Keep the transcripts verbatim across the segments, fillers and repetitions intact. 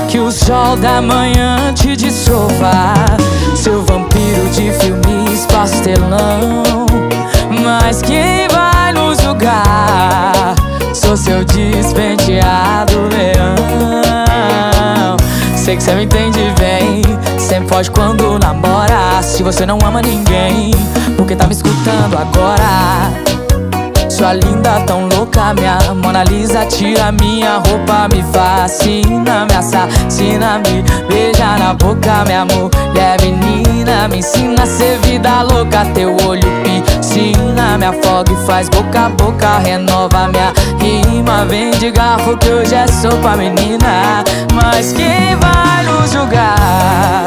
que o sol da manhã te dissolva, seu vampiro de filmes pastelão. Mas quem vai nos julgar? Sou seu despenteado leão. Sei que cê me entende bem, sempre foge quando namora. Se você não ama ninguém, por que tá me escutando agora? Sua linda tão louca, minha Mona Lisa, tira minha roupa, me fascina, me assassina, me beija na boca, minha mulher menina. Me ensina a ser vida louca, teu olho piscina, me afoga e faz boca a boca, renova minha rima. Vem de garfo que hoje é sopa, menina. Mas quem vai nos julgar?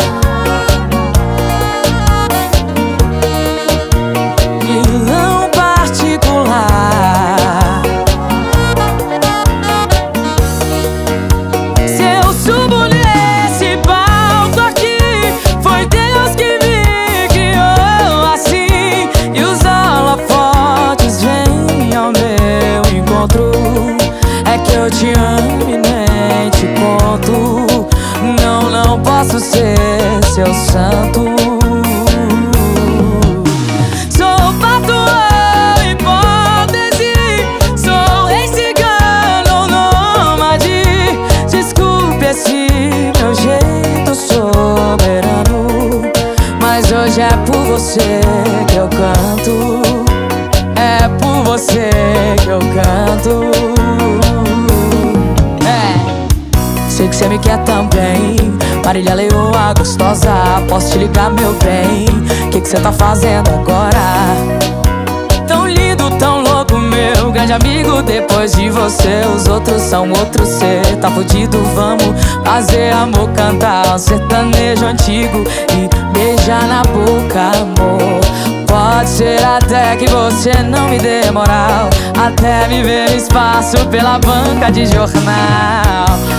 Eu te amo e nem te conto. Não, não posso ser seu santo. Sou patuão, hipótese, sou rei cigano, nômade. Desculpe esse meu jeito soberano, mas hoje é por você que eu canto. É por você que eu canto. Sei que cê me quer também, Marília Leoa gostosa. Posso te ligar, meu bem? Que que cê tá fazendo agora? Tão lindo, tão louco, meu grande amigo. Depois de você, os outros são outros. Cê tá fudido, vamos fazer amor, cantar um sertanejo antigo e beijar na boca, amor. Pode ser até que você não me dê moral, até me ver espaço pela banca de jornal.